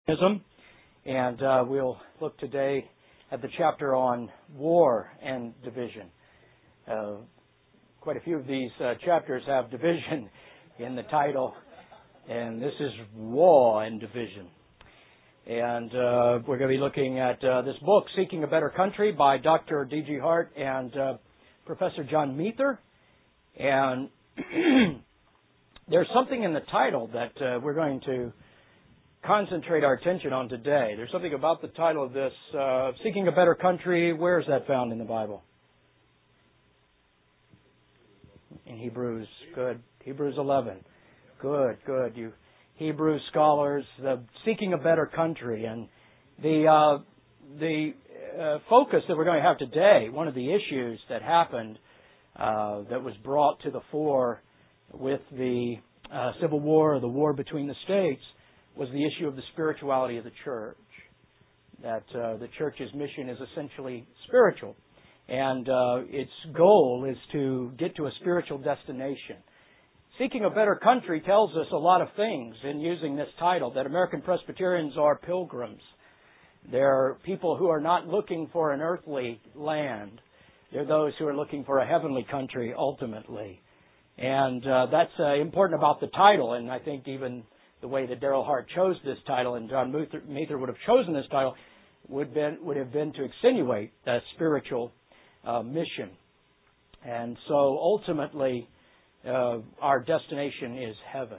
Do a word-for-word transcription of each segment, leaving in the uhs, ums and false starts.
And uh, we'll look today at the chapter on war and division. Uh, quite a few of these uh, chapters have division in the title, and this is War and Division. And uh, we're going to be looking at uh, this book, Seeking a Better Country, by Doctor D G Hart and uh, Professor John Meether. And there's something in the title that uh, we're going to concentrate our attention on today. There's something about the title of this, uh, Seeking a Better Country. Where is that found in the Bible? In Hebrews. Good. Hebrews eleven. Good, good. You Hebrew scholars, the Seeking a Better Country. And the uh, the uh, focus that we're going to have today, one of the issues that happened uh, that was brought to the fore with the uh, Civil War, or the war between the states, was the issue of the spirituality of the church. That uh, the church's mission is essentially spiritual. And uh, its goal is to get to a spiritual destination. Seeking a Better Country tells us a lot of things in using this title, that American Presbyterians are pilgrims. They're people who are not looking for an earthly land. They're those who are looking for a heavenly country ultimately. And uh, that's uh, important about the title, and I think even the way that Darrell Hart chose this title, and John Meether would have chosen this title, would, been, would have been to extenuate that spiritual uh, mission. And so ultimately, uh, our destination is heaven.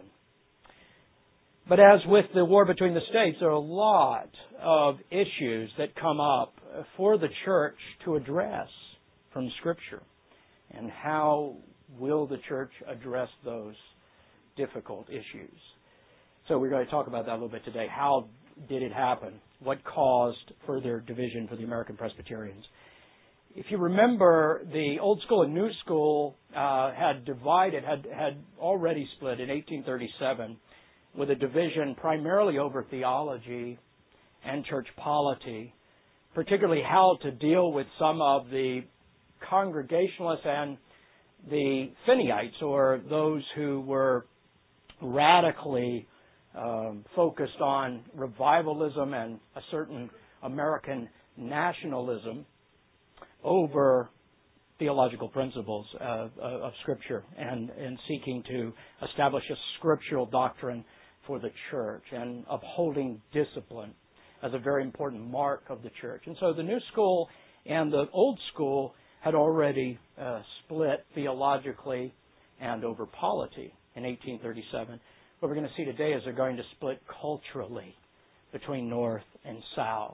But as with the war between the states, there are a lot of issues that come up for the church to address from Scripture. And how will the church address those difficult issues? So we're going to talk about that a little bit today. How did it happen? What caused further division for the American Presbyterians? If you remember, the Old School and New School uh, had divided, had, had already split in eighteen thirty-seven with a division primarily over theology and church polity, particularly how to deal with some of the Congregationalists and the Finneyite, or those who were radically Um, focused on revivalism and a certain American nationalism over theological principles of, of, of Scripture and, and seeking to establish a scriptural doctrine for the church and upholding discipline as a very important mark of the church. And so the New School and the Old School had already uh, split theologically and over polity in eighteen thirty-seven. What we're going to see today is they're going to split culturally between North and South.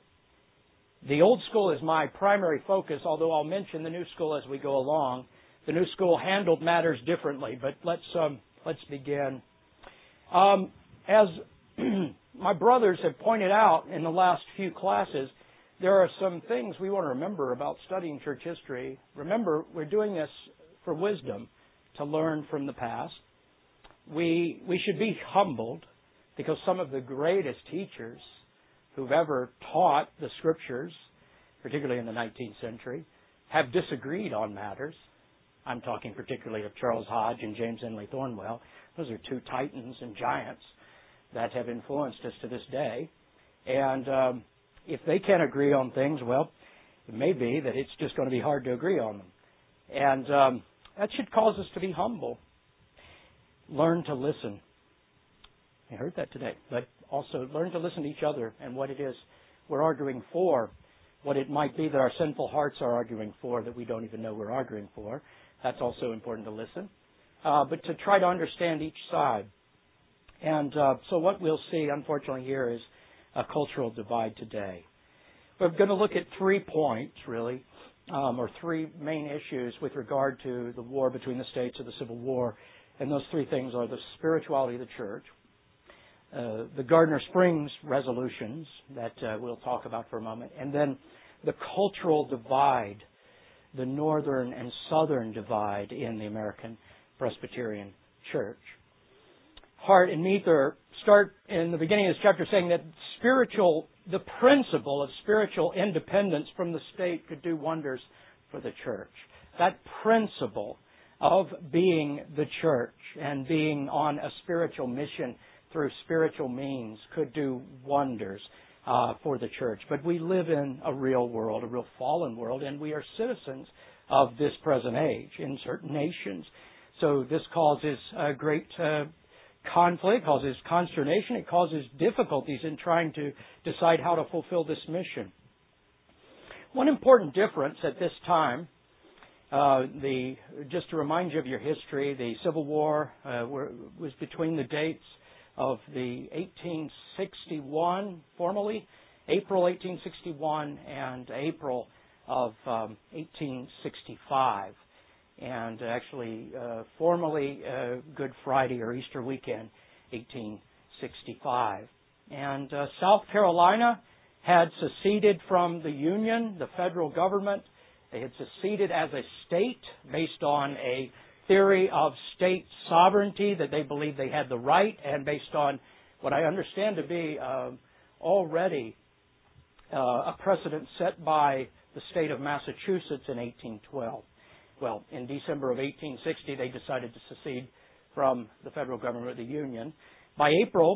The Old School is my primary focus, although I'll mention the New School as we go along. The New School handled matters differently, but let's um, let's begin. Um, as my brothers have pointed out in the last few classes, there are some things we want to remember about studying church history. Remember, we're doing this for wisdom, to learn from the past. We we should be humbled because some of the greatest teachers who've ever taught the Scriptures, particularly in the nineteenth century, have disagreed on matters. I'm talking particularly of Charles Hodge and James Henley Thornwell. Those are two titans and giants that have influenced us to this day. And um, if they can't agree on things, well, it may be that it's just going to be hard to agree on them. And um, that should cause us to be humble. Learn to listen. I heard that today. But also learn to listen to each other and what it is we're arguing for, what it might be that our sinful hearts are arguing for that we don't even know we're arguing for. That's also important to listen. Uh, but to try to understand each side. And uh, so what we'll see, unfortunately, here is a cultural divide today. We're going to look at three points, really, um, or three main issues with regard to the war between the states, or the Civil War. And those three things are the spirituality of the church, uh, the Gardner Springs resolutions that uh, we'll talk about for a moment, and then the cultural divide, the northern and southern divide in the American Presbyterian Church. Hart and Meether start in the beginning of this chapter saying that spiritual, the principle of spiritual independence from the state could do wonders for the church. That principle of being the church and being on a spiritual mission through spiritual means could do wonders uh, for the church. But we live in a real world, a real fallen world, and we are citizens of this present age in certain nations. So this causes a great uh, conflict, causes consternation, it causes difficulties in trying to decide how to fulfill this mission. One important difference at this time, uh, the just to remind you of your history, the Civil War uh, were, was between the dates of the eighteen sixty-one, formally, April eighteen sixty-one and April of um, eighteen sixty-five. And actually, uh, formally, uh, Good Friday or Easter weekend, eighteen sixty-five. And uh, South Carolina had seceded from the Union, the federal government. They had seceded as a state based on a theory of state sovereignty, that they believed they had the right, and based on what I understand to be uh, already uh, a precedent set by the state of Massachusetts in eighteen twelve. Well, in December of eighteen sixty, they decided to secede from the federal government of the Union. By April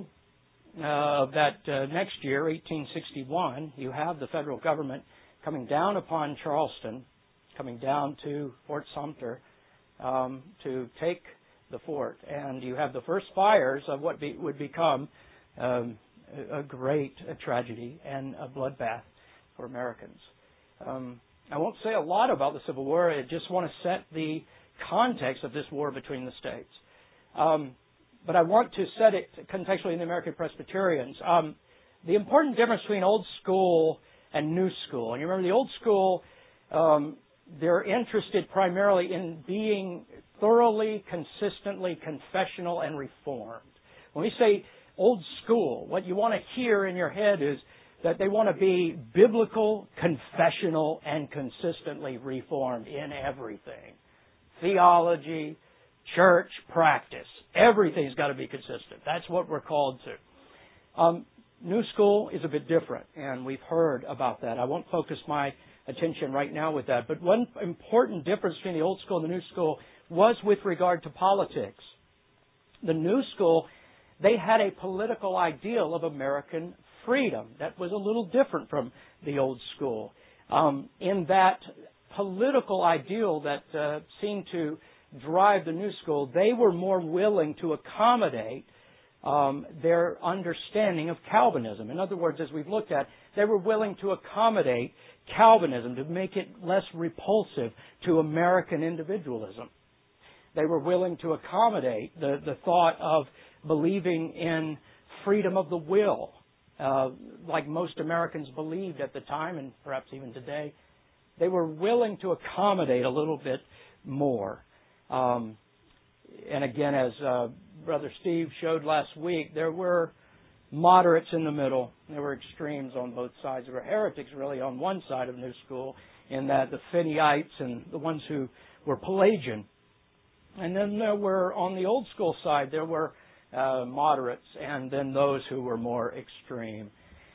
uh, of that uh, next year, eighteen sixty-one, you have the federal government coming down upon Charleston, coming down to Fort Sumter um, to take the fort. And you have the first fires of what be, would become um, a great a tragedy and a bloodbath for Americans. Um, I won't say a lot about the Civil War. I just want to set the context of this war between the states. Um, but I want to set it contextually in the American Presbyterians. Um, the important difference between old school and new school. And you remember the old school, um, they're interested primarily in being thoroughly, consistently confessional and reformed. When we say old school, what you want to hear in your head is that they want to be biblical, confessional, and consistently reformed in everything. Theology, church, practice. Everything's got to be consistent. That's what we're called to. Um, New School is a bit different, and we've heard about that. I won't focus my attention right now with that. But one important difference between the Old School and the New School was with regard to politics. The New School, they had a political ideal of American freedom that was a little different from the Old School. Um, in that political ideal that uh, seemed to drive the New School, they were more willing to accommodate um, their understanding of Calvinism. In other words, as we've looked at, they were willing to accommodate Calvinism to make it less repulsive to American individualism. They were willing to accommodate the, the thought of believing in freedom of the will, uh, like most Americans believed at the time and perhaps even today. They were willing to accommodate a little bit more. Um, and again, as uh, Brother Steve showed last week, there were moderates in the middle. There were extremes on both sides. There were heretics really on one side of New School, in that the Finneyite and the ones who were Pelagian. And then there were, on the Old School side, there were uh, moderates and then those who were more extreme.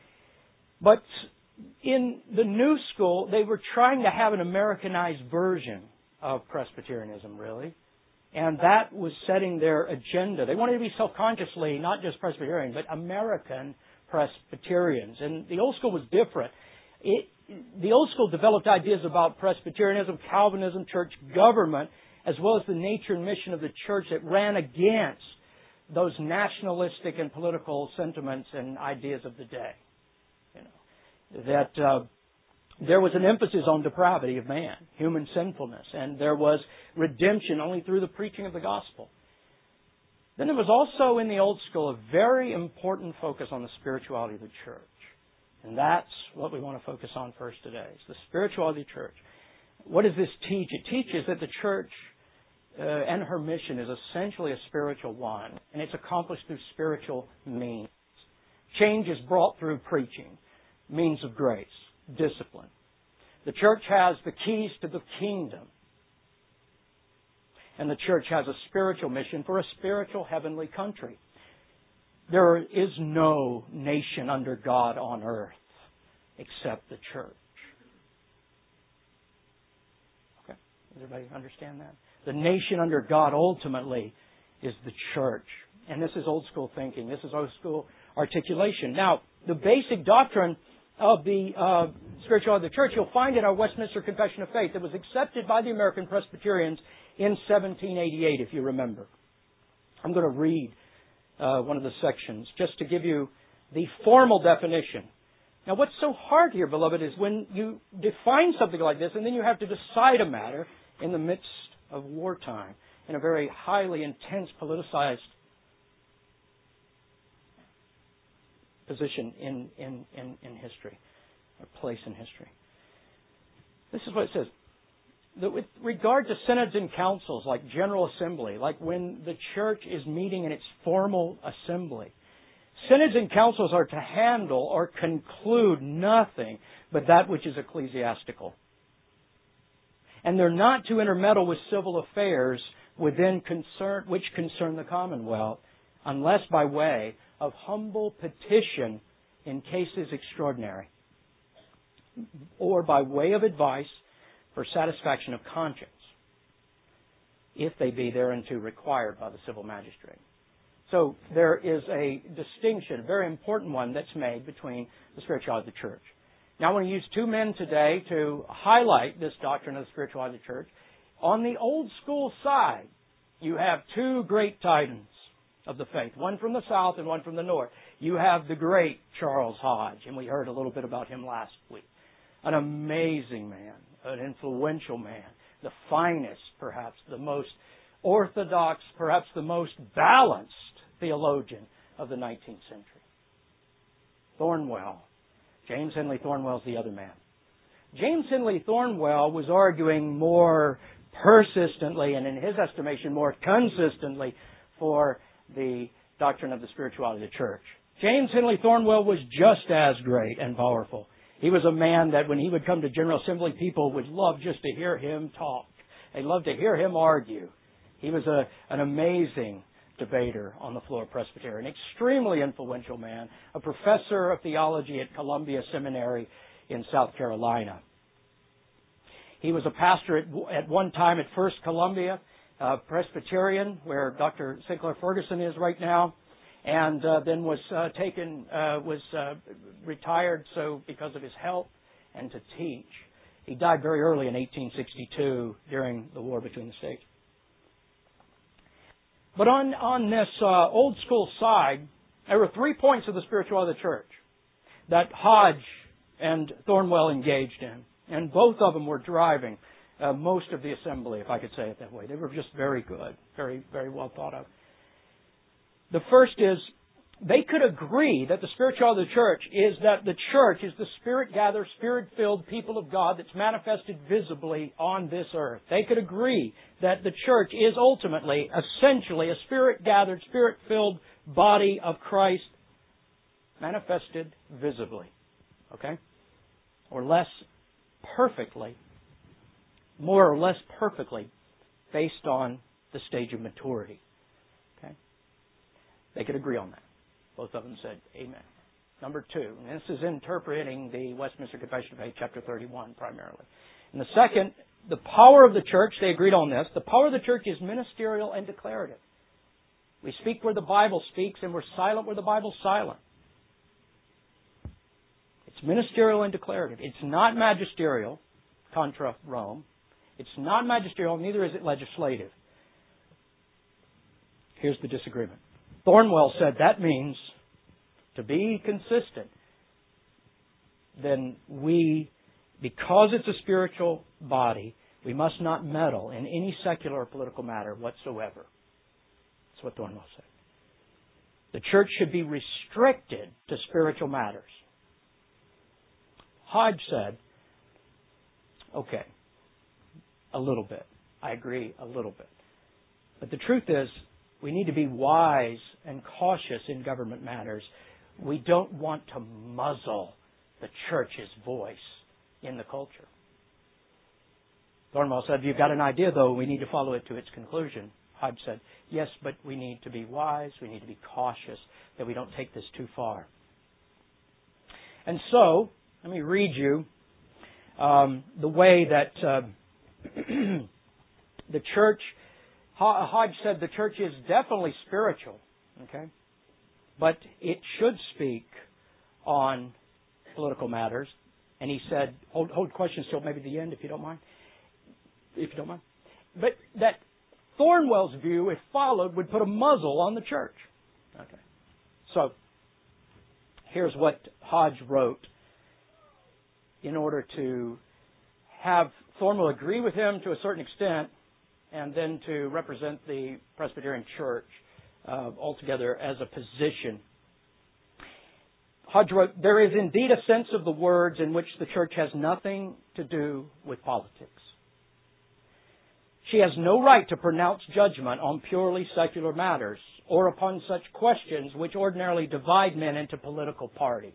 But in the New School, they were trying to have an Americanized version of Presbyterianism, really. And that was setting their agenda. They wanted to be self-consciously not just Presbyterian, but American Presbyterians. And the Old School was different. It, the Old School developed ideas about Presbyterianism, Calvinism, church government, as well as the nature and mission of the church that ran against those nationalistic and political sentiments and ideas of the day. You know, that uh, there was an emphasis on depravity of man, human sinfulness, and there was redemption only through the preaching of the gospel. Then there was also in the Old School a very important focus on the spirituality of the church. And that's what we want to focus on first today. It's the spirituality of the church. What does this teach? It teaches that the church uh, and her mission is essentially a spiritual one, and it's accomplished through spiritual means. Change is brought through preaching, means of grace, discipline. The church has the keys to the kingdom. And the church has a spiritual mission for a spiritual heavenly country. There is no nation under God on earth except the church. Okay? Does everybody understand that? The nation under God ultimately is the church. And this is old school thinking. This is old school articulation. Now, the basic doctrine of the uh, spirituality of the church, you'll find in our Westminster Confession of Faith. It was accepted by the American Presbyterians in seventeen eighty-eight, if you remember. I'm going to read uh, one of the sections just to give you the formal definition. Now, what's so hard here, beloved, is when you define something like this and then you have to decide a matter in the midst of wartime, in a very highly intense, politicized position in, in, in, in history, or place in history. This is what it says. That with regard to synods and councils, like General Assembly, like when the church is meeting in its formal assembly, synods and councils are to handle or conclude nothing but that which is ecclesiastical. And they're not to intermeddle with civil affairs within concern, which concern the commonwealth, unless by way of humble petition in cases extraordinary, or by way of advice for satisfaction of conscience, if they be thereunto required by the civil magistrate. So there is a distinction, a very important one, that's made between the spirituality of the church. Now I want to use two men today to highlight this doctrine of the spirituality of the church. On the old school side, you have two great titans of the faith, one from the south and one from the north. You have the great Charles Hodge, and we heard a little bit about him last week. An amazing man, an influential man, the finest, perhaps the most orthodox, perhaps the most balanced theologian of the nineteenth century. Thornwell. James Henley Thornwell is the other man. James Henley Thornwell was arguing more persistently and, in his estimation, more consistently for the doctrine of the spirituality of the church. James Henley Thornwell was just as great and powerful. He was a man that when he would come to General Assembly, people would love just to hear him talk. They loved to hear him argue. He was a, an amazing debater on the floor of Presbytery, an extremely influential man, a professor of theology at Columbia Seminary in South Carolina. He was a pastor at, at one time at First Columbia uh, Presbyterian, where Doctor Sinclair Ferguson is right now, and uh, then was uh, taken, uh, was uh, retired so because of his health and to teach. He died very early in eighteen sixty-two during the war between the states. But on, on this uh, old school side, there were three points of the spirituality of the church that Hodge and Thornwell engaged in. And both of them were driving uh, most of the assembly, if I could say it that way. They were just very good, very, very well thought of. The first is, they could agree that the spirituality of the church is that the church is the Spirit-gathered, Spirit-filled people of God that's manifested visibly on this earth. They could agree that the church is ultimately, essentially, a Spirit-gathered, Spirit-filled body of Christ manifested visibly. Okay? Or less perfectly, more or less perfectly, based on the stage of maturity. Okay? They could agree on that. Both of them said, amen. Number two, and this is interpreting the Westminster Confession of Faith, chapter thirty-one, primarily. And the second, the power of the church, they agreed on this, the power of the church is ministerial and declarative. We speak where the Bible speaks, and we're silent where the Bible's silent. It's ministerial and declarative. It's not magisterial, contra Rome. It's not magisterial, neither is it legislative. Here's the disagreement. Thornwell said that means, to be consistent, then we, because it's a spiritual body, we must not meddle in any secular or political matter whatsoever. That's what Thornwell said. The church should be restricted to spiritual matters. Hodge said, okay, a little bit. I agree a little bit. But the truth is, we need to be wise and cautious in government matters. We don't want to muzzle the church's voice in the culture. Thornwell said, you've got an idea, though, we need to follow it to its conclusion. Hodge said, yes, but we need to be wise, we need to be cautious, that we don't take this too far. And so, let me read you um, the way that uh, the church, Hodge said the church is definitely spiritual. Okay? But it should speak on political matters. And he said, hold, hold questions till maybe the end, if you don't mind. If you don't mind. But that Thornwell's view, if followed, would put a muzzle on the church. Okay. So, here's what Hodge wrote in order to have Thornwell agree with him to a certain extent and then to represent the Presbyterian Church uh, altogether as a position. Hodge wrote, "There is indeed a sense of the words in which the church has nothing to do with politics. She has no right to pronounce judgment on purely secular matters or upon such questions which ordinarily divide men into political parties.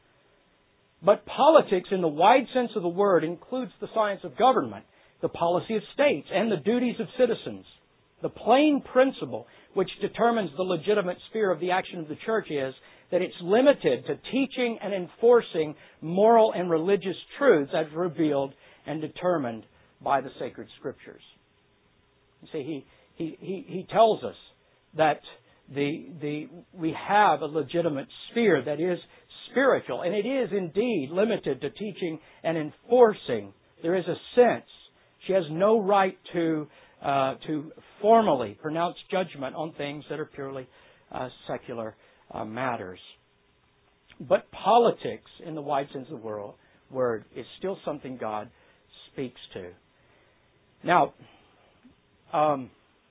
But politics in the wide sense of the word includes the science of government, the policy of states, and the duties of citizens. The plain principle which determines the legitimate sphere of the action of the church is that it's limited to teaching and enforcing moral and religious truths as revealed and determined by the sacred scriptures." You see, he, he, he, he tells us that the, the, we have a legitimate sphere that is spiritual, and it is indeed limited to teaching and enforcing. There is a sense. She has no right to, uh, to formally pronounce judgment on things that are purely uh, secular uh, matters. But politics, in the wide sense of the world, word, is still something God speaks to. Now, Um,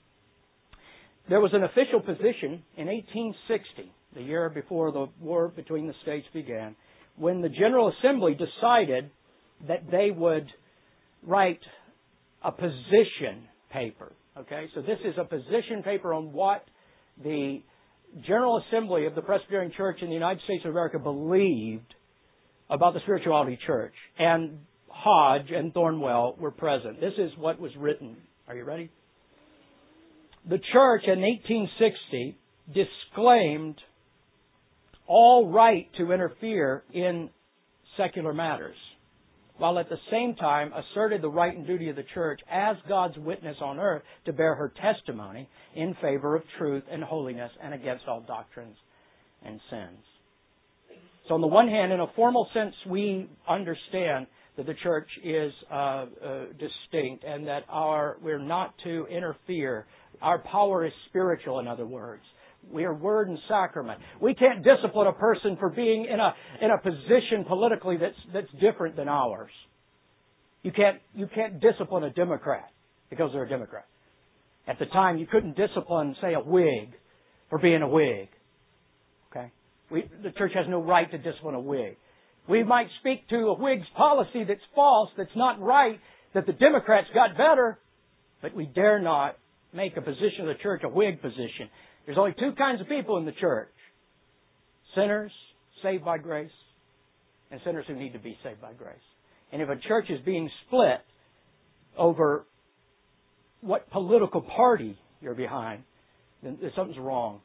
there was an official position in eighteen sixty, the year before the war between the states began, when the General Assembly decided that they would write a position paper. Okay, so this is a position paper on what the General Assembly of the Presbyterian Church in the United States of America believed about the spirituality church. And Hodge and Thornwell were present. This is what was written. Are you ready? The church in eighteen sixty disclaimed all right to interfere in secular matters, while at the same time asserted the right and duty of the church as God's witness on earth to bear her testimony in favor of truth and holiness and against all doctrines and sins. So on the one hand, in a formal sense, we understand that the church is uh, uh, distinct and that our we're not to interfere. Our power is spiritual, in other words. We are word and sacrament. We can't discipline a person for being in a in a position politically that's that's different than ours. You can't you can't discipline a Democrat because they're a Democrat. At the time, you couldn't discipline, say, a Whig for being a Whig. Okay, we, the church has no right to discipline a Whig. We might speak to a Whig's policy that's false, that's not right, that the Democrats got better, but we dare not make a position of the church a Whig position. There's only two kinds of people in the church. Sinners saved by grace and sinners who need to be saved by grace. And if a church is being split over what political party you're behind, then something's wrong.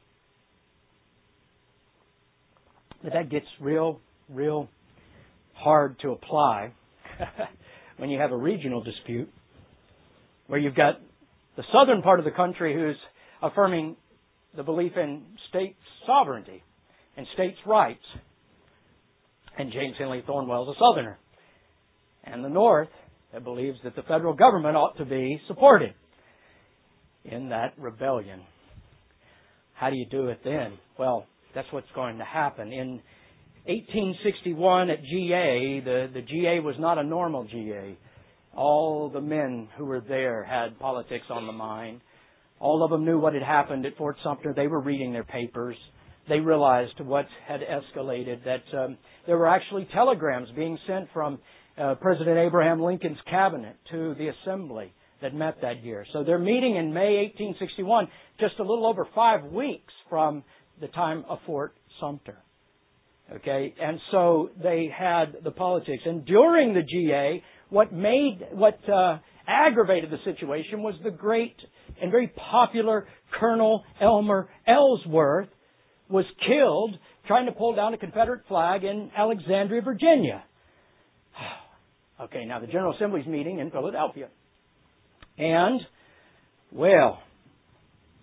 But that gets real, real hard to apply when you have a regional dispute where you've got the southern part of the country who's affirming the belief in state sovereignty and states' rights. And James Henley Thornwell is a southerner. And the north that believes that the federal government ought to be supported in that rebellion. How do you do it then? Well, that's what's going to happen. In eighteen sixty-one at G A, the, the G A was not a normal G A. All the men who were there had politics on the mind. All of them knew what had happened at Fort Sumter. They were reading their papers. They realized what had escalated, that um, there were actually telegrams being sent from uh, President Abraham Lincoln's cabinet to the assembly that met that year. So they're meeting in May eighteen sixty-one, just a little over five weeks from the time of Fort Sumter. Okay, and so they had the politics. And during the G A, what made, what uh, aggravated the situation was the great and very popular Colonel Elmer Ellsworth was killed trying to pull down a Confederate flag in Alexandria, Virginia. Okay, now the General Assembly's meeting in Philadelphia. And, well,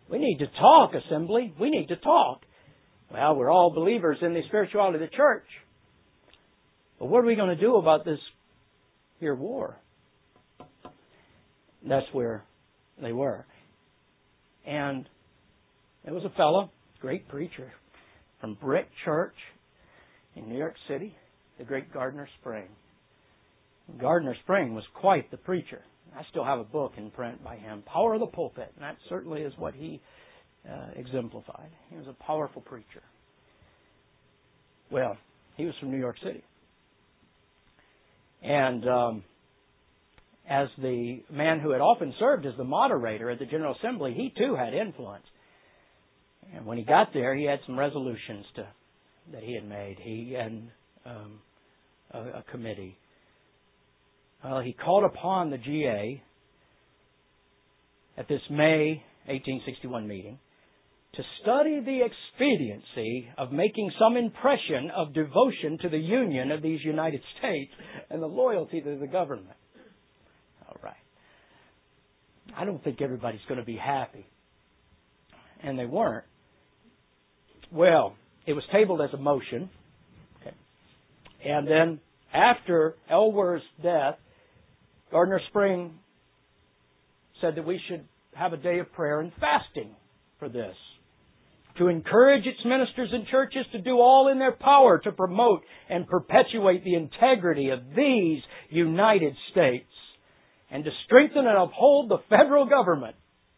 We need to talk, assembly. We need to talk. Well, we're all believers in the spirituality of the church. But what are we going to do about this here war? That's where they were. And there was a fellow, great preacher, from Brick Church in New York City, the great Gardner Spring. Gardner Spring was quite the preacher. I still have a book in print by him, Power of the Pulpit, and that certainly is what he uh, exemplified. He was a powerful preacher. Well, he was from New York City. And um, as the man who had often served as the moderator at the General Assembly, he too had influence. And when he got there, he had some resolutions to, that he had made. He and um, a, a committee. Well, he called upon the G A at this May eighteen sixty-one meeting to study the expediency of making some impression of devotion to the Union of these United States and the loyalty to the government. All right. I don't think everybody's going to be happy. And they weren't. Well, it was tabled as a motion. Okay. And then after Elwer's death, Gardner Spring said that we should have a day of prayer and fasting for this, to encourage its ministers and churches to do all in their power to promote and perpetuate the integrity of these United States and to strengthen and uphold the federal government.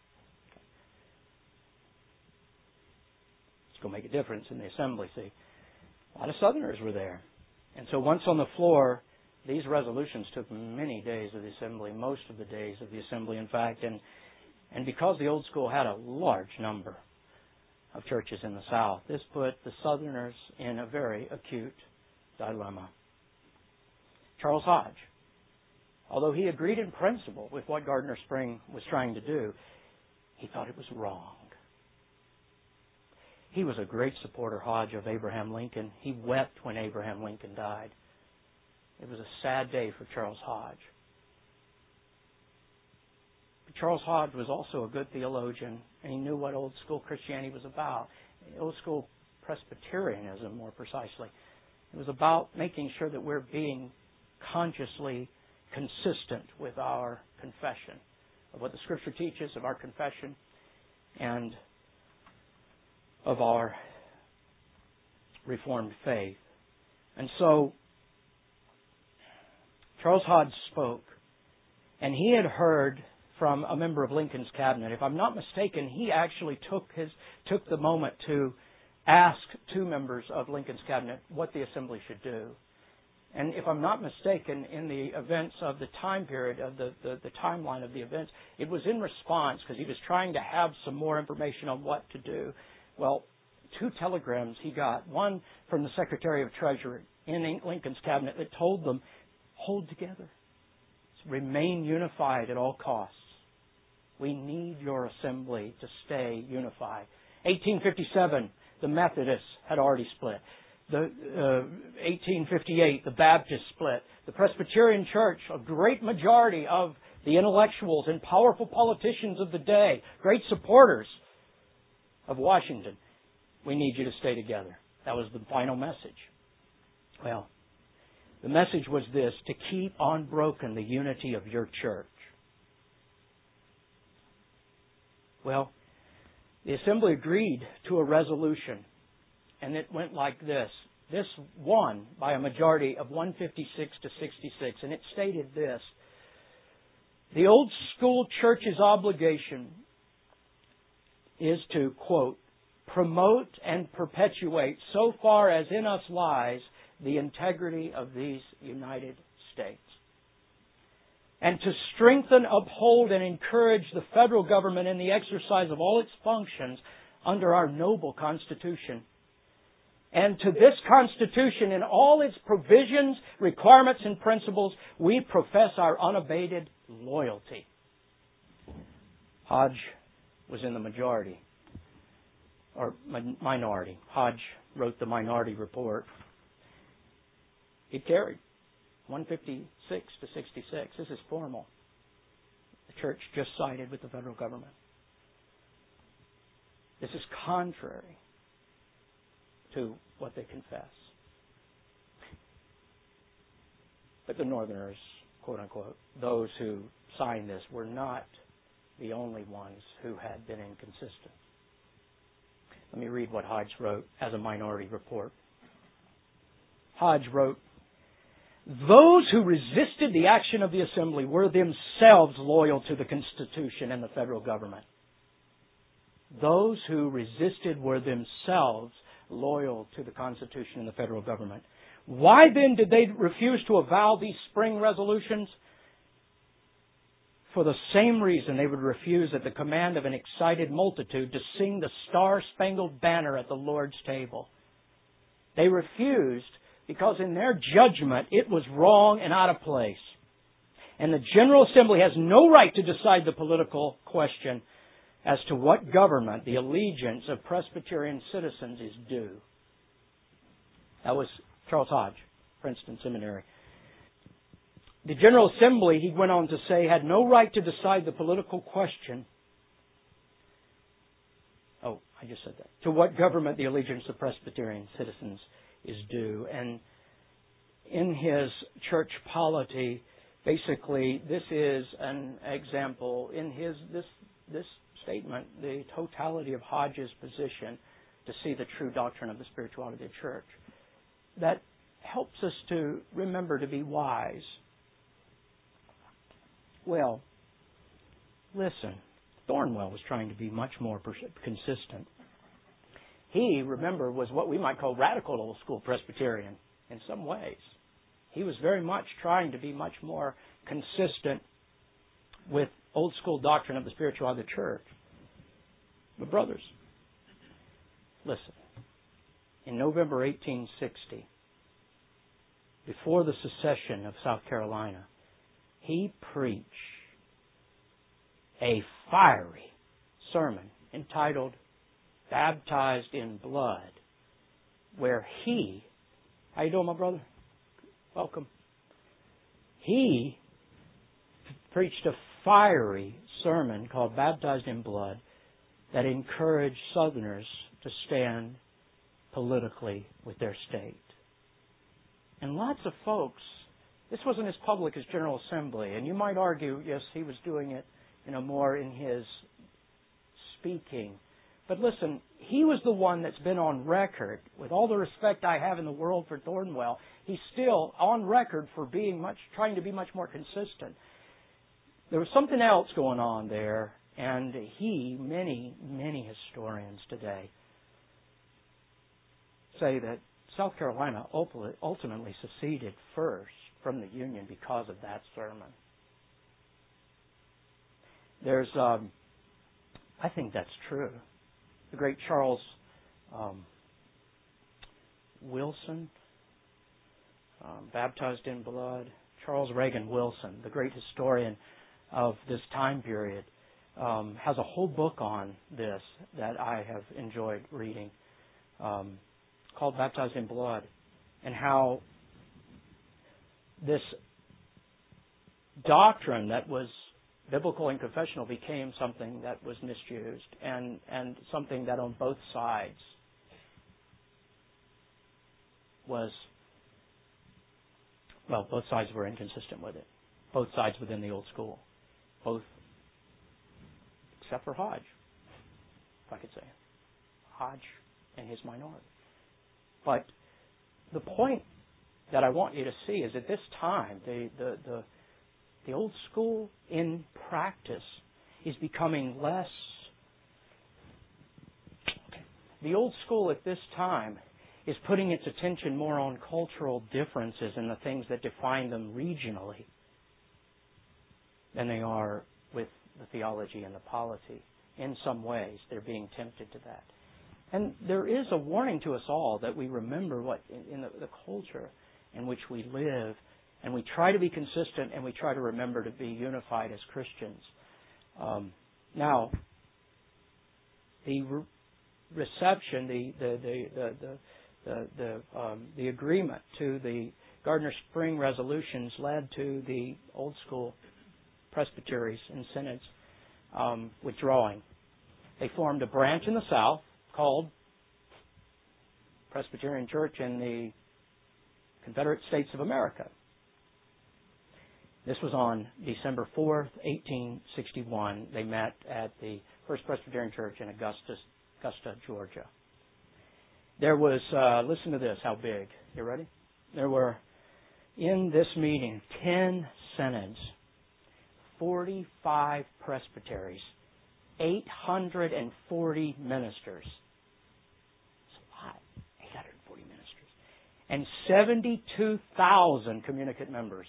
It's going to make a difference in the assembly, see. A lot of Southerners were there. And so once on the floor, these resolutions took many days of the assembly, most of the days of the assembly, in fact. And, and because the old school had a large number of churches in the South, this put the Southerners in a very acute dilemma. Charles Hodge, although he agreed in principle with what Gardner Spring was trying to do, he thought it was wrong. He was a great supporter, Hodge, of Abraham Lincoln. He wept when Abraham Lincoln died. It was a sad day for Charles Hodge. But Charles Hodge was also a good theologian, and he knew what old school Christianity was about. Old school Presbyterianism, more precisely. It was about making sure that we're being consciously consistent with our confession of what the Scripture teaches, of our confession, and of our Reformed faith. And so Charles Hodge spoke, and he had heard from a member of Lincoln's cabinet. If I'm not mistaken, he actually took his took the moment to ask two members of Lincoln's cabinet what the assembly should do. And if I'm not mistaken, in the events of the time period, of the, the, the timeline of the events, it was in response, because he was trying to have some more information on what to do. Well, two telegrams he got, one from the Secretary of Treasury in Lincoln's cabinet that told them, hold together. Remain unified at all costs. We need your assembly to stay unified. eighteen fifty-seven, the Methodists had already split. The uh, eighteen fifty-eight, the Baptists split. The Presbyterian Church, a great majority of the intellectuals and powerful politicians of the day, great supporters of Washington. We need you to stay together. That was the final message. Well, the message was this: to keep unbroken the unity of your church. Well, the assembly agreed to a resolution, and it went like this. This won by a majority of one fifty-six to sixty-six, and it stated this: the old school church's obligation is to, quote, promote and perpetuate, so far as in us lies, the integrity of these United States, and to strengthen, uphold, and encourage the federal government in the exercise of all its functions under our noble Constitution. And to this Constitution, in all its provisions, requirements, and principles, we profess our unabated loyalty. Hodge was in the majority, or minority. Hodge wrote the minority report. It carried one fifty-six to sixty-six. This is formal. The church just sided with the federal government. This is contrary to what they confess. But the Northerners, quote unquote, those who signed this, were not the only ones who had been inconsistent. Let me read what Hodge wrote as a minority report. Hodge wrote, "Those who resisted the action of the Assembly were themselves loyal to the Constitution and the federal government. Those who resisted were themselves loyal to the Constitution and the federal government. Why then did they refuse to avow these spring resolutions? For the same reason they would refuse at the command of an excited multitude to sing the Star-Spangled Banner at the Lord's table. They refused because in their judgment it was wrong and out of place. And the General Assembly has no right to decide the political question as to what government the allegiance of Presbyterian citizens is due." That was Charles Hodge, Princeton Seminary. The General Assembly, he went on to say, had no right to decide the political question. Oh, I just said that. To what government the allegiance of Presbyterian citizens is due. And in his Church Polity, basically, this is an example in his this this statement, the totality of Hodge's position to see the true doctrine of the spirituality of the church. That helps us to remember to be wise. Well, listen, Thornwell was trying to be much more consistent. He, remember, was what we might call radical old school Presbyterian in some ways. He was very much trying to be much more consistent with old school doctrine of the spirituality of the church. But brothers, listen. In November eighteen sixty, before the secession of South Carolina, he preached a fiery sermon entitled Baptized in Blood, where he, how you doing, my brother? Welcome. He preached a fiery sermon called Baptized in Blood that encouraged Southerners to stand politically with their state. And lots of folks, this wasn't as public as General Assembly, and you might argue, yes, he was doing it, you know, more in his speaking. But listen, he was the one that's been on record, with all the respect I have in the world for Thornwell, he's still on record for being much, trying to be much more consistent. There was something else going on there, and he, many, many historians today say that South Carolina ultimately seceded first from the Union because of that sermon. There's, um, I think that's true. The great Charles um, Wilson, um, Baptized in Blood, Charles Reagan Wilson, the great historian of this time period, um, has a whole book on this that I have enjoyed reading, um, called Baptized in Blood, and how this doctrine that was biblical and confessional became something that was misused, and, and something that on both sides was, well, both sides were inconsistent with it. Both sides within the old school. Both, except for Hodge, if I could say. Hodge and his minority. But the point that I want you to see is at this time, the, the, the, the old school in practice is becoming less. The old school at this time is putting its attention more on cultural differences and the things that define them regionally than they are with the theology and the polity. In some ways, they're being tempted to that. And there is a warning to us all that we remember what in, in the, the culture in which we live, and we try to be consistent, and we try to remember to be unified as Christians. Um, now, the re- reception, the the the the the the, the, um, the agreement to the Gardner Spring resolutions led to the old school presbyteries and synods um, withdrawing. They formed a branch in the South called Presbyterian Church in the Confederate States of America. This was on December fourth, eighteen sixty-one. They met at the First Presbyterian Church in Augusta, Augusta, Georgia. There was, uh, listen to this, how big. You ready? There were, in this meeting, ten synods, forty-five presbyteries, eight hundred forty ministers. That's a lot, eight hundred forty ministers. And seventy-two thousand communicant members.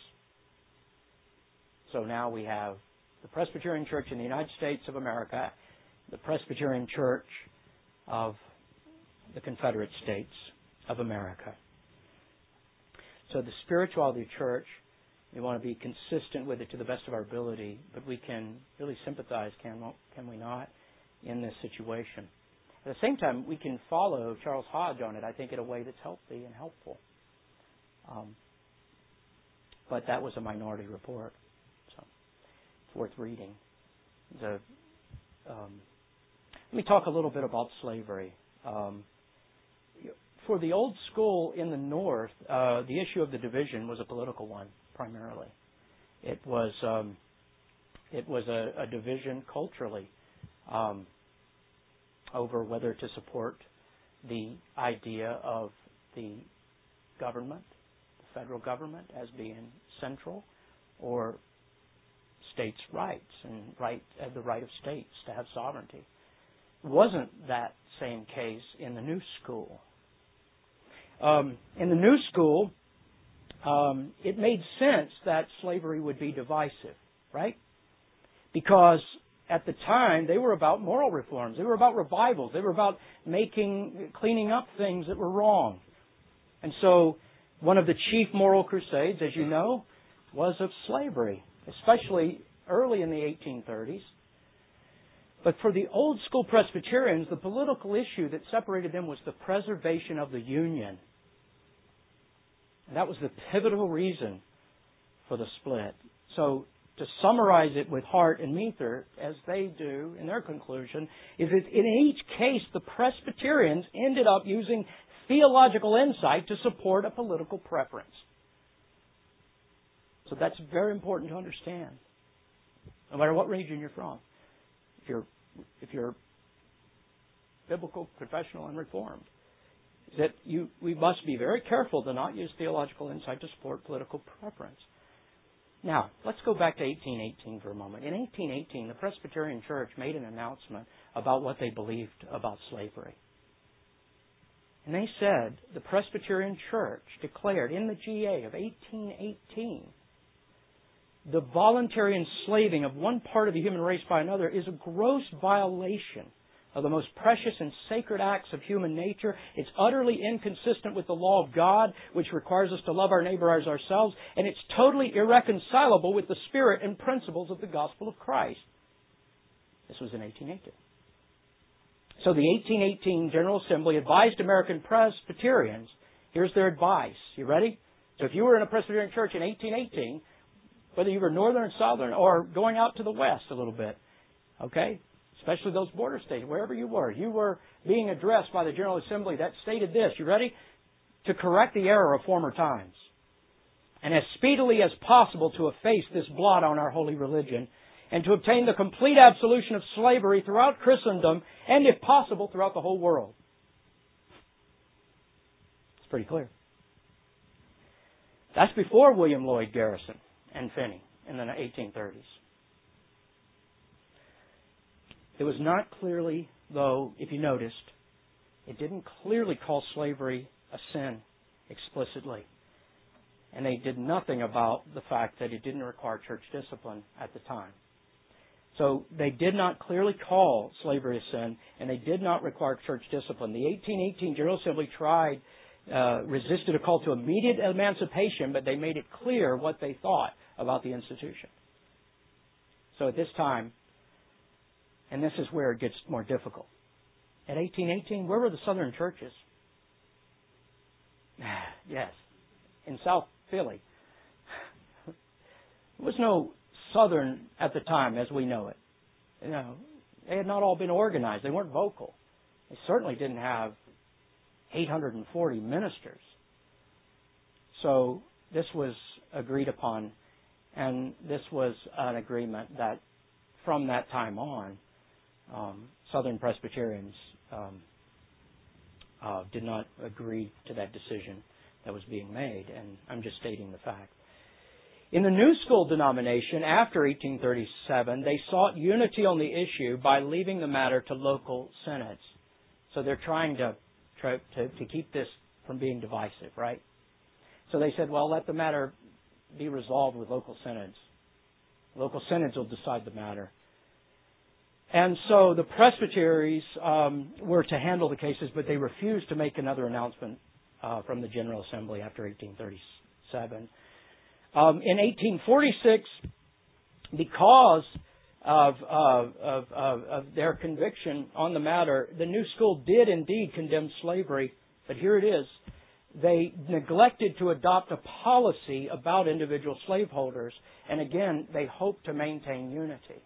So now we have the Presbyterian Church in the United States of America, the Presbyterian Church of the Confederate States of America. So the spirituality of the church, we want to be consistent with it to the best of our ability, but we can really sympathize, can, can we not, in this situation. At the same time, we can follow Charles Hodge on it, I think, in a way that's healthy and helpful. Um, but that was a minority report, so it's worth reading. The, um, let me talk a little bit about slavery. Um, For the old school in the North, uh, the issue of the division was a political one, primarily. It was um, it was a, a division culturally um, over whether to support the idea of the government, the federal government, as being central, or states' rights and right uh, the right of states to have sovereignty. It wasn't that same case in the New School. Um, in the New School, um, it made sense that slavery would be divisive, right? Because at the time, they were about moral reforms. They were about revivals. They were about making, cleaning up things that were wrong. And so, one of the chief moral crusades, as you know, was of slavery, especially early in the eighteen thirties. But for the old school Presbyterians, the political issue that separated them was the preservation of the Union. And that was the pivotal reason for the split. So, to summarize it with Hart and Mather, as they do in their conclusion, is that in each case, the Presbyterians ended up using theological insight to support a political preference. So that's very important to understand, no matter what region you're from. If you're, if you're biblical, confessional, and reformed, that you, we must be very careful to not use theological insight to support political preference. Now, let's go back to eighteen eighteen for a moment. In eighteen eighteen, the Presbyterian Church made an announcement about what they believed about slavery. And they said the Presbyterian Church declared in the G A of eighteen eighteen the voluntary enslaving of one part of the human race by another is a gross violation of the most precious and sacred acts of human nature. It's utterly inconsistent with the law of God, which requires us to love our neighbor as ourselves, and it's totally irreconcilable with the spirit and principles of the gospel of Christ. This was in eighteen eighteen. So the eighteen eighteen General Assembly advised American Presbyterians, here's their advice. You ready? So if you were in a Presbyterian church in eighteen eighteen, whether you were northern, southern, or going out to the west a little bit, okay? Especially those border states, wherever you were, you were being addressed by the General Assembly that stated this, you ready? To correct the error of former times, and as speedily as possible to efface this blot on our holy religion, and to obtain the complete absolution of slavery throughout Christendom, and if possible, throughout the whole world. It's pretty clear. That's before William Lloyd Garrison and Finney in the eighteen thirties. It was not clearly, though, if you noticed, it didn't clearly call slavery a sin explicitly. And they did nothing about the fact that it didn't require church discipline at the time. So they did not clearly call slavery a sin, and they did not require church discipline. The eighteen eighteen General Assembly tried, uh, resisted a call to immediate emancipation, but they made it clear what they thought about the institution. So at this time, and this is where it gets more difficult. At eighteen eighteen, where were the southern churches? Yes, in South Philly. There was no southern at the time as we know it. You know, they had not all been organized. They weren't vocal. They certainly didn't have eight hundred forty ministers. So this was agreed upon, and this was an agreement that from that time on, um, Southern Presbyterians um, uh, did not agree to that decision that was being made, and I'm just stating the fact. In the New School denomination, after eighteen thirty-seven, they sought unity on the issue by leaving the matter to local synods. So they're trying to, try to, to keep this from being divisive, right? So they said, well, let the matter be resolved with local synods. Local synods will decide the matter. And so the presbyteries um, were to handle the cases, but they refused to make another announcement uh, from the General Assembly after eighteen thirty-seven. Um, in eighteen forty-six, because of, of, of, of, of their conviction on the matter, the New School did indeed condemn slavery, but here it is. They neglected to adopt a policy about individual slaveholders, and again, they hoped to maintain unity.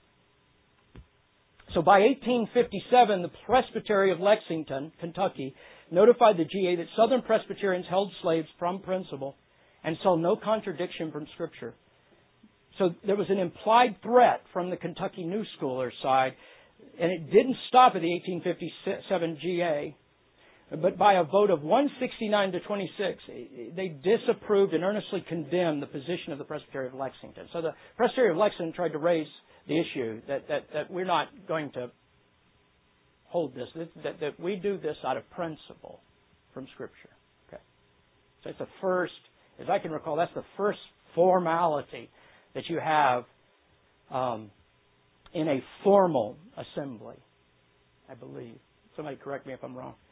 So by eighteen fifty-seven, the Presbytery of Lexington, Kentucky, notified the G A that Southern Presbyterians held slaves from principle and saw no contradiction from Scripture. So there was an implied threat from the Kentucky New Schoolers side, and it didn't stop at the eighteen fifty-seven G A. But by a vote of one sixty-nine to twenty-six, they disapproved and earnestly condemned the position of the Presbytery of Lexington. So the Presbytery of Lexington tried to raise the issue that, that, that we're not going to hold this, that, that we do this out of principle from Scripture. Okay. So it's the first, as I can recall, that's the first formality that you have um, in a formal assembly, I believe. Somebody correct me if I'm wrong.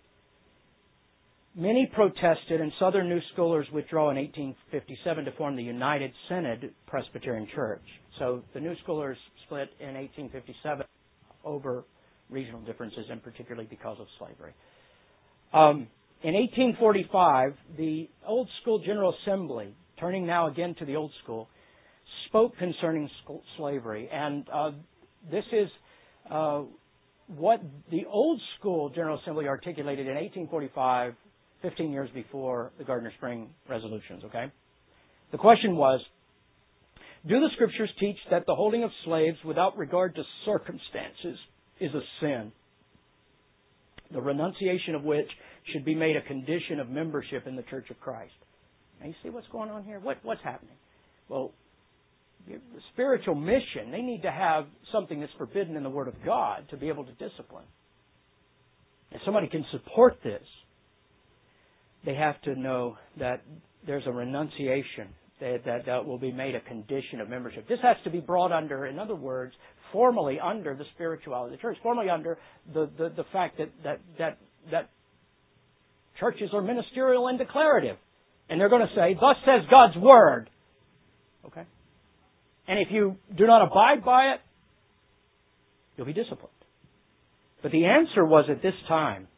Many protested, and Southern New Schoolers withdrew in eighteen fifty-seven to form the United Synod Presbyterian Church. So the New Schoolers split in eighteen fifty-seven over regional differences, and particularly because of slavery. Um, in eighteen forty-five, the Old School General Assembly, turning now again to the Old School, spoke concerning slavery. And uh, this is uh, what the Old School General Assembly articulated in eighteen forty-five, fifteen years before the Gardner Spring resolutions, okay? The question was, do the Scriptures teach that the holding of slaves without regard to circumstances is a sin, the renunciation of which should be made a condition of membership in the Church of Christ? Now you see what's going on here? What, what's happening? Well, the spiritual mission, they need to have something that's forbidden in the Word of God to be able to discipline. If somebody can support this, they have to know that there's a renunciation that, that, that will be made a condition of membership. This has to be brought under, in other words, formally under the spirituality of the church, formally under the, the, the fact that, that, that, that churches are ministerial and declarative. And they're going to say, thus says God's Word. Okay? And if you do not abide by it, you'll be disciplined. But the answer was at this time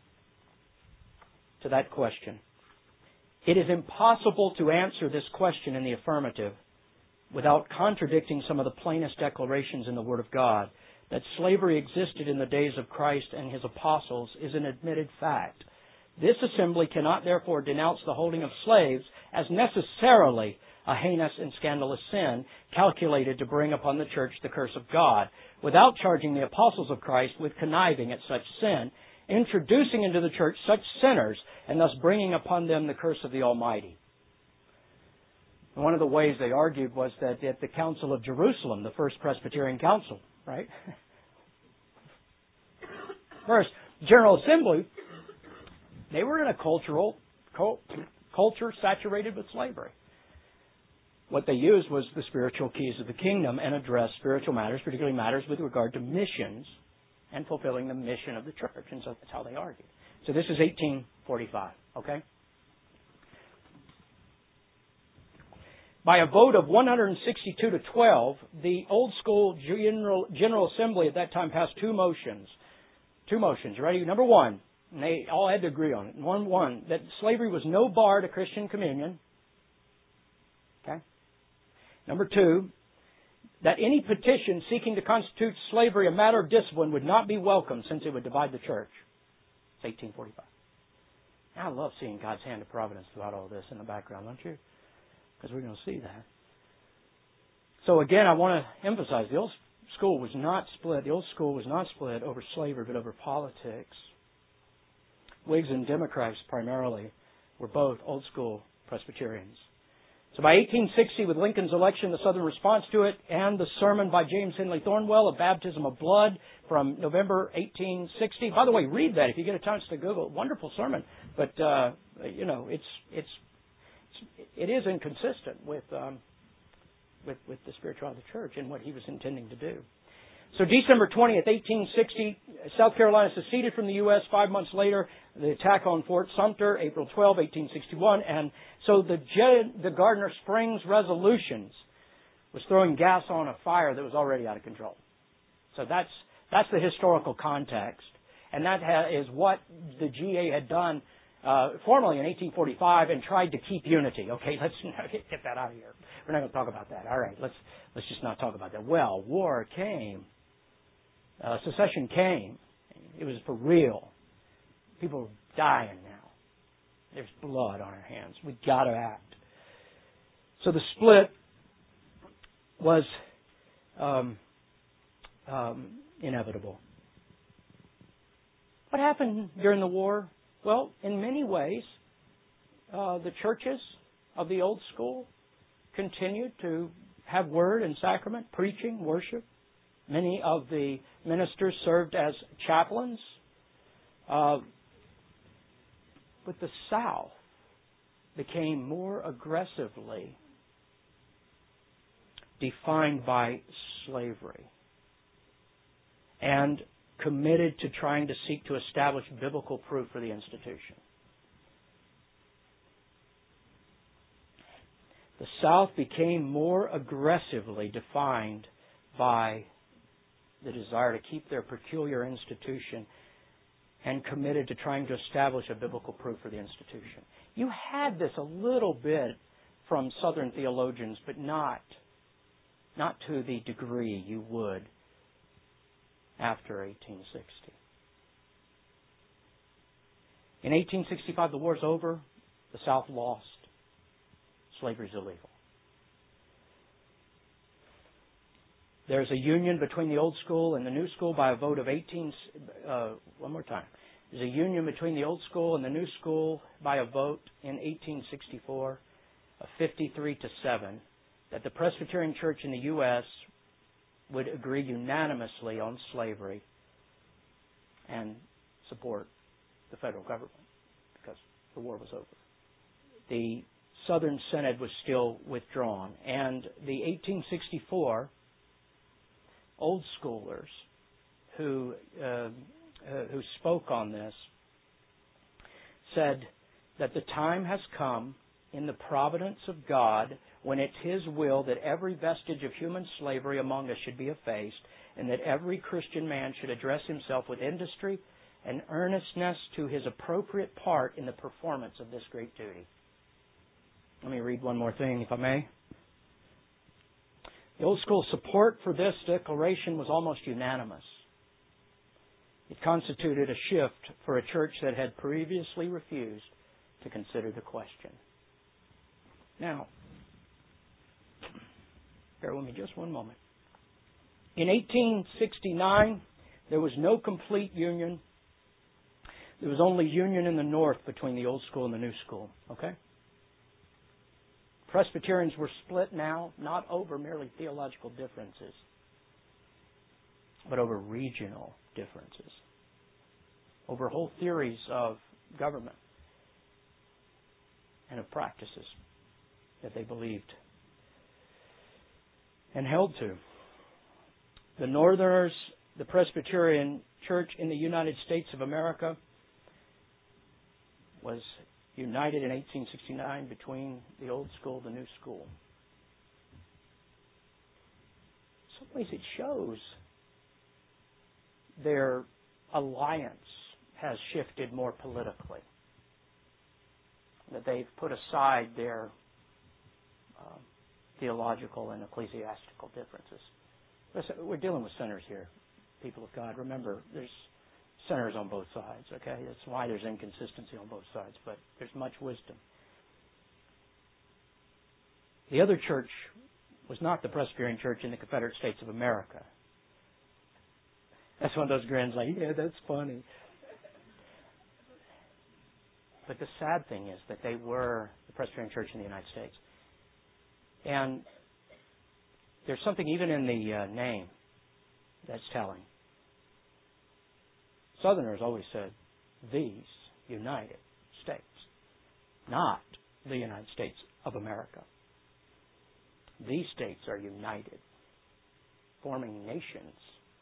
to that question. It is impossible to answer this question in the affirmative without contradicting some of the plainest declarations in the Word of God. That slavery existed in the days of Christ and His apostles is an admitted fact. This assembly cannot therefore denounce the holding of slaves as necessarily a heinous and scandalous sin calculated to bring upon the church the curse of God, without charging the apostles of Christ with conniving at such sin, introducing into the church such sinners, and thus bringing upon them the curse of the Almighty. And one of the ways they argued was that at the Council of Jerusalem, the First Presbyterian Council, right? First General Assembly, they were in a cultural culture saturated with slavery. What they used was the spiritual keys of the kingdom and addressed spiritual matters, particularly matters with regard to missions and fulfilling the mission of the church. And so that's how they argued. So this is eighteen forty-five, okay? By a vote of one hundred sixty-two to twelve, the Old School General, General Assembly at that time passed two motions. Two motions. Ready? Number one, and they all had to agree on it. One, one, that slavery was no bar to Christian communion. Okay? Number two, that any petition seeking to constitute slavery a matter of discipline would not be welcome since it would divide the church. It's eighteen forty-five. I love seeing God's hand of providence throughout all this in the background, don't you? Because we're going to see that. So again, I want to emphasize the old school was not split. The old school was not split over slavery, but over politics. Whigs and Democrats primarily were both old school Presbyterians. So by eighteen sixty, with Lincoln's election, the Southern response to it, and the sermon by James Henley Thornwell, A Baptism of Blood, from November eighteen sixty. By the way, read that if you get a chance to Google it. Wonderful sermon. But, uh, you know, it's, it's, it's, it is inconsistent with, um, with, with the spirituality of the church and what he was intending to do. So December twentieth, eighteen sixty, South Carolina seceded from the U S Five months later, the attack on Fort Sumter, April twelfth, eighteen sixty-one. And so the, the Gardner Springs resolutions was throwing gas on a fire that was already out of control. So that's, that's the historical context. And that is what the G A had done uh, formally in eighteen forty-five and tried to keep unity. Okay, let's get that out of here. We're not going to talk about that. All right, let's, let's just not talk about that. Well, war came. Uh, secession came. It was for real. People are dying now. There's blood on our hands. We've got to act. So the split was um, um, inevitable. What happened during the war? Well, in many ways, uh, the churches of the old school continued to have word and sacrament, preaching, worship. Many of the ministers served as chaplains. Uh, but the South became more aggressively defined by slavery and committed to trying to seek to establish biblical proof for the institution. The South became more aggressively defined by the desire to keep their peculiar institution and committed to trying to establish a biblical proof for the institution. You had this a little bit from Southern theologians, but not, not to the degree you would after eighteen sixty. In eighteen sixty-five, the war's over. The South lost. Slavery's illegal. There's a union between the old school and the new school by a vote of eighteen. Uh, one more time. There's a union between the old school and the new school by a vote in eighteen sixty-four of fifty-three to seven that the Presbyterian Church in the U S would agree unanimously on slavery and support the federal government because the war was over. The Southern Synod was still withdrawn, and the eighteen sixty-four old schoolers who uh, uh, who spoke on this said that the time has come in the providence of God when it's His will that every vestige of human slavery among us should be effaced, and that every Christian man should address himself with industry and earnestness to his appropriate part in the performance of this great duty. Let me read one more thing, if I may. The old school support for this declaration was almost unanimous. It constituted a shift for a church that had previously refused to consider the question. Now, bear with me just one moment. In eighteen sixty-nine, there was no complete union. There was only union in the north between the old school and the new school. Okay? Presbyterians were split now, not over merely theological differences, but over regional differences, over whole theories of government and of practices that they believed and held to. The Northerners, the Presbyterian Church in the United States of America, was united in eighteen sixty-nine between the old school and the new school. In some ways it shows their alliance has shifted more politically. That they've put aside their uh, theological and ecclesiastical differences. Listen, we're dealing with sinners here, people of God. Remember, there's sinners on both sides, okay? That's why there's inconsistency on both sides, but there's much wisdom. The other church was not the Presbyterian Church in the Confederate States of America. That's one of those grins like, yeah, that's funny. But the sad thing is that they were the Presbyterian Church in the United States. And there's something even in the uh, name that's telling. Southerners always said, these United States, not the United States of America. These states are united, forming nations,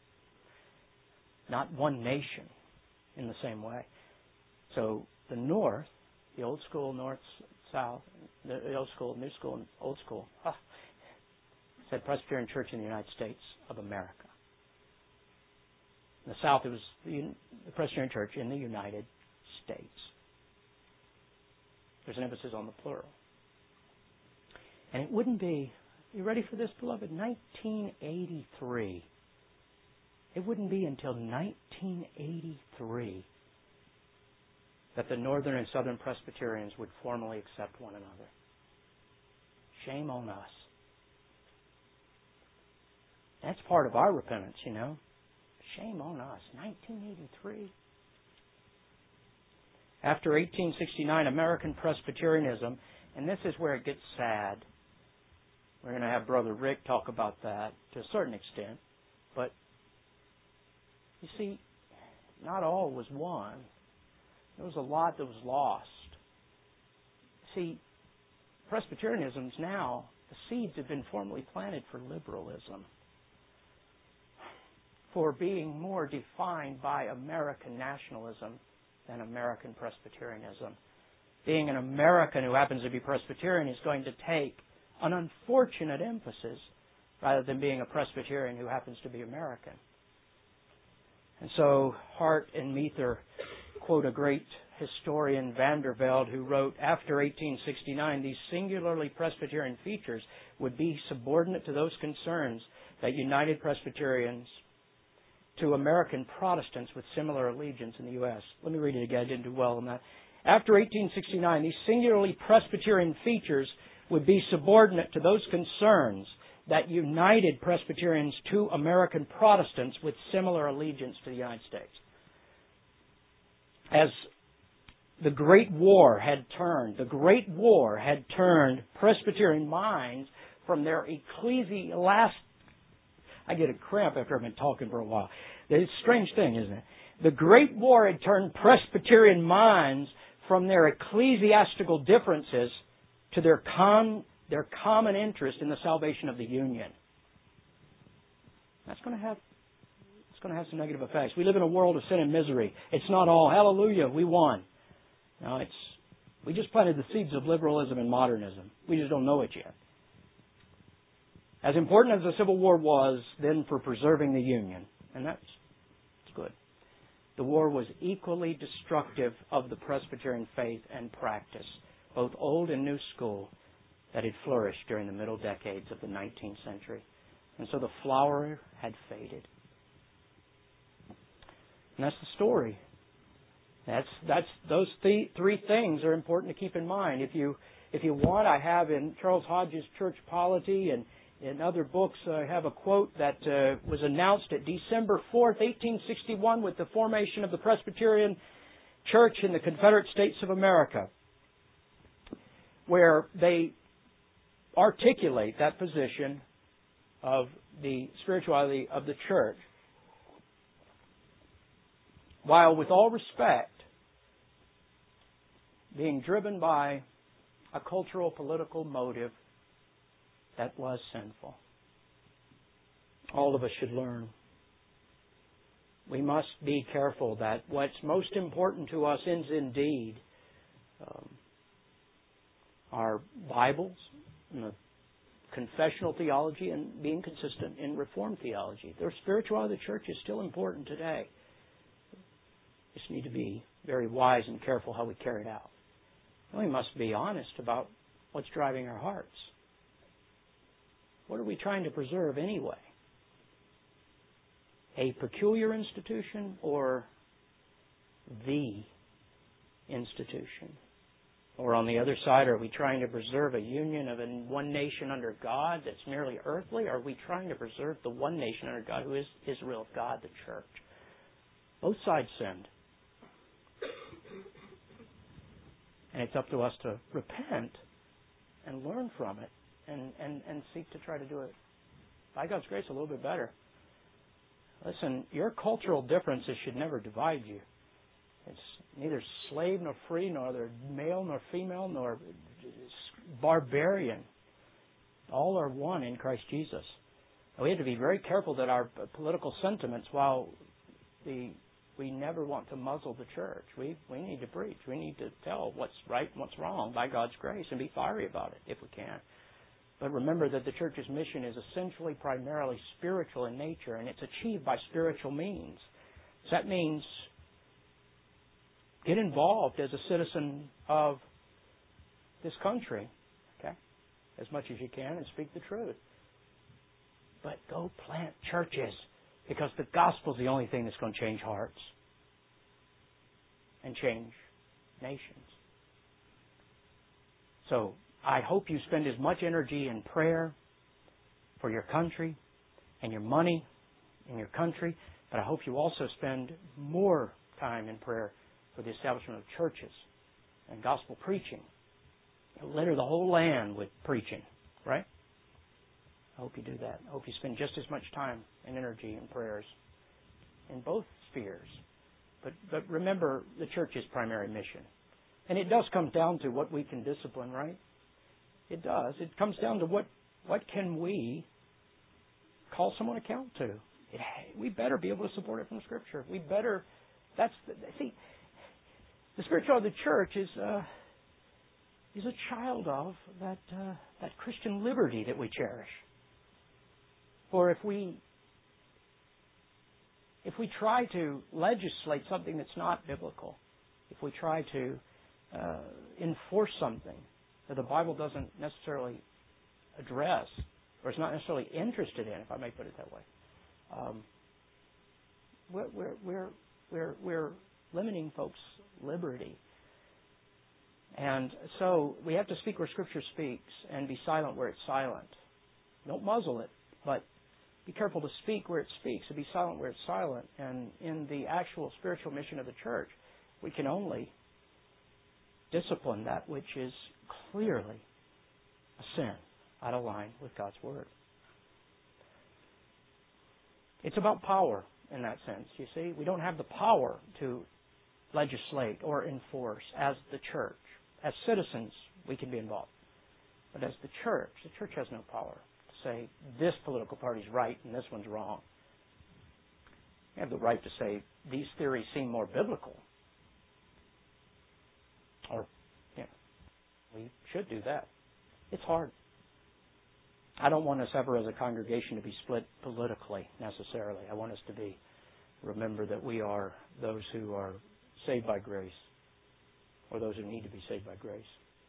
not one nation in the same way. So the North, the old school, North, South, the old school, New school, and old school, ah, said Presbyterian Church in the United States of America. In the South, it was the Presbyterian Church in the United States. There's an emphasis on the plural. And it wouldn't be, you ready for this, beloved? nineteen eighty-three. It wouldn't be until nineteen eighty-three that the Northern and Southern Presbyterians would formally accept one another. Shame on us. That's part of our repentance, you know. Shame on us. nineteen eighty-three. After eighteen sixty-nine, American Presbyterianism, and this is where it gets sad. We're going to have Brother Rick talk about that to a certain extent. But, you see, not all was won. There was a lot that was lost. See, Presbyterianism's now, the seeds have been formally planted for liberalism, for being more defined by American nationalism than American Presbyterianism. Being an American who happens to be Presbyterian is going to take an unfortunate emphasis rather than being a Presbyterian who happens to be American. And so Hart and Mather quote a great historian, Vandervelde, who wrote, after eighteen sixty-nine, these singularly Presbyterian features would be subordinate to those concerns that united Presbyterians to American Protestants with similar allegiance in the U S Let me read it again. I didn't do well on that. After eighteen sixty-nine, these singularly Presbyterian features would be subordinate to those concerns that united Presbyterians to American Protestants with similar allegiance to the United States. As the Great War had turned, the Great War had turned Presbyterian minds from their ecclesiastic. I get a cramp after I've been talking for a while. It's a strange thing, isn't it? The Great War had turned Presbyterian minds from their ecclesiastical differences to their con, their common interest in the salvation of the Union. That's going to have it's going to have some negative effects. We live in a world of sin and misery. It's not all hallelujah, we won. No, it's we just planted the seeds of liberalism and modernism. We just don't know it yet. As important as the Civil War was then for preserving the Union, and that's, that's good, the war was equally destructive of the Presbyterian faith and practice, both old and new school, that had flourished during the middle decades of the nineteenth century. And so the flower had faded. And that's the story. That's that's those th- three things are important to keep in mind. If you if you want, I have in Charles Hodge's Church Polity and in other books, I have a quote that uh, was announced at December fourth, eighteen sixty-one, with the formation of the Presbyterian Church in the Confederate States of America, where they articulate that position of the spirituality of the church, while with all respect being driven by a cultural, political motive that was sinful. All of us should learn. We must be careful that what's most important to us is indeed um, our Bibles, and the confessional theology, and being consistent in Reformed theology. The spirituality of the church is still important today. We just need to be very wise and careful how we carry it out. And we must be honest about what's driving our hearts. What are we trying to preserve anyway? A peculiar institution or the institution? Or on the other side, are we trying to preserve a union of a one nation under God that's merely earthly? Or are we trying to preserve the one nation under God who is Israel of God, the church? Both sides sinned. And it's up to us to repent and learn from it and, and, and seek to try to do it, by God's grace, a little bit better. Listen, your cultural differences should never divide you. It's neither slave nor free, nor either male nor female, nor barbarian. All are one in Christ Jesus. And we have to be very careful that our political sentiments, while the, we never want to muzzle the church, we, we need to preach. We need to tell what's right and what's wrong by God's grace and be fiery about it if we can. But remember that the church's mission is essentially primarily spiritual in nature, and it's achieved by spiritual means. So that means get involved as a citizen of this country, okay, as much as you can, and speak the truth. But go plant churches, because the gospel is the only thing that's going to change hearts and change nations. So I hope you spend as much energy in prayer for your country and your money in your country, but I hope you also spend more time in prayer for the establishment of churches and gospel preaching. Litter the whole land with preaching, right? I hope you do that. I hope you spend just as much time and energy in prayers in both spheres. But, but remember the church's primary mission. And it does come down to what we can discipline, right? It does. It comes down to what, what can we call someone account to. It, we better be able to support it from Scripture. We better, that's, the, see, the spirituality of the church is uh, is a child of that uh, that Christian liberty that we cherish. For if we if we try to legislate something that's not biblical, if we try to uh, enforce something that the Bible doesn't necessarily address, or is not necessarily interested in, if I may put it that way, um, we're we're we're we're, we're limiting folks' liberty. And so we have to speak where Scripture speaks and be silent where it's silent. Don't muzzle it, but be careful to speak where it speaks and be silent where it's silent. And in the actual spiritual mission of the church, we can only discipline that which is clearly a sin, out of line with God's Word. It's about power in that sense, you see. We don't have the power to legislate or enforce as the church. As citizens, we can be involved. But as the church, the church has no power to say, this political party's right and this one's wrong. We have the right to say, these theories seem more biblical. Or, you know, we should do that. It's hard. I don't want us ever as a congregation to be split politically, necessarily. I want us to be, remember that we are those who are saved by grace, or those who need to be saved by grace.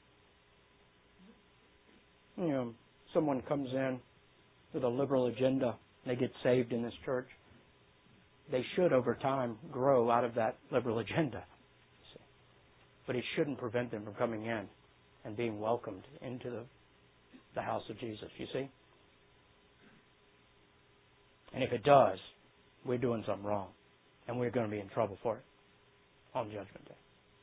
You know, someone comes in with a liberal agenda, they get saved in this church. They should, over time, grow out of that liberal agenda. See? But it shouldn't prevent them from coming in and being welcomed into the, the house of Jesus, you see? And if it does, we're doing something wrong, and we're going to be in trouble for it on Judgment Day.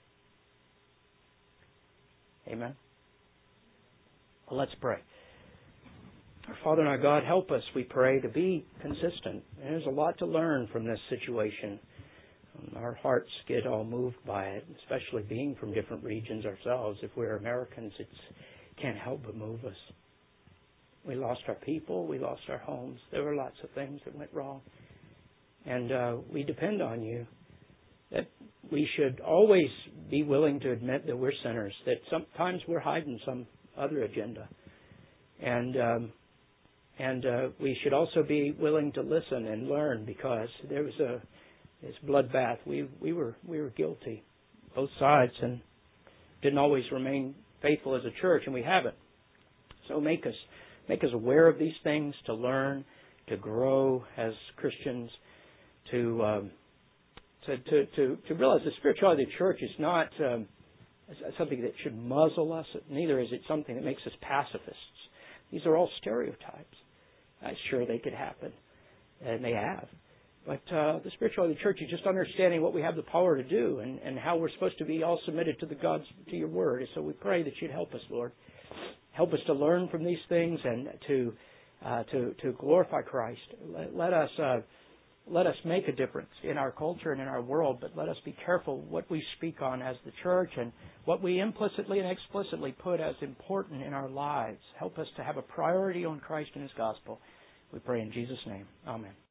Amen? Well, let's pray. Our Father and our God, help us, we pray, to be consistent. And there's a lot to learn from this situation. Our hearts get all moved by it, especially being from different regions ourselves. If we're Americans, it can't help but move us. We lost our people. We lost our homes. There were lots of things that went wrong. And uh, we depend on you. That we should always be willing to admit that we're sinners, that sometimes we're hiding some other agenda. And um, and uh, we should also be willing to listen and learn, because there was a this bloodbath. We we were we were guilty, both sides, and didn't always remain faithful as a church, and we haven't. So make us make us aware of these things, to learn, to grow as Christians, to um, to, to, to, to realize the spirituality of the church is not um, something that should muzzle us. Neither is it something that makes us pacifists. These are all stereotypes. I'm sure they could happen, and they have. But uh, the spirituality of the church is just understanding what we have the power to do and, and how we're supposed to be all submitted to the God's to your word. And so we pray that you'd help us, Lord. Help us to learn from these things and to uh, to to glorify Christ. Let, let us uh, let us make a difference in our culture and in our world, but let us be careful what we speak on as the church and what we implicitly and explicitly put as important in our lives. Help us to have a priority on Christ and His gospel. We pray in Jesus' name. Amen.